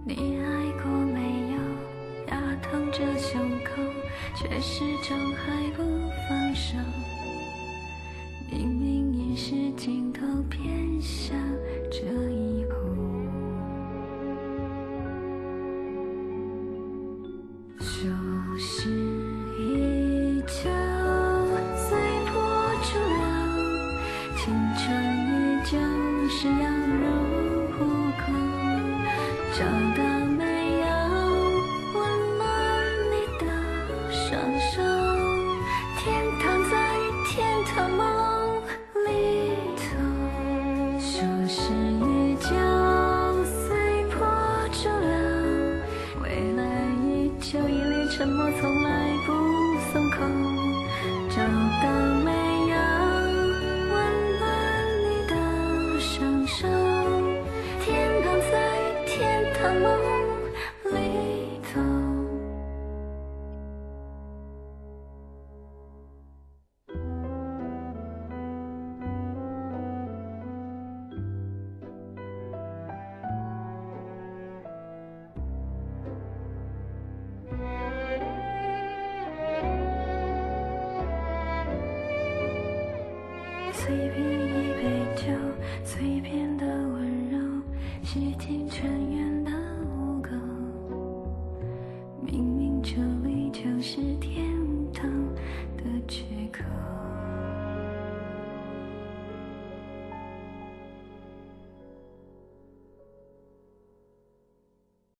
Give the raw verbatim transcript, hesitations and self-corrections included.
你爱过没有？压疼着胸口，却始终还不放手。明明已是尽头，偏向这以后。旧事依旧，随波逐流，青春依旧是羊入虎口。找到没有温暖你的双手？天堂在天堂梦里头。旧事依旧，随波逐流，未来依旧，一脸沉默，从来不松口。找到没有温暖你的双手？天堂在天堂梦里头。随便一杯酒，随便的温柔，洗净尘缘的污垢。明明这里就是天。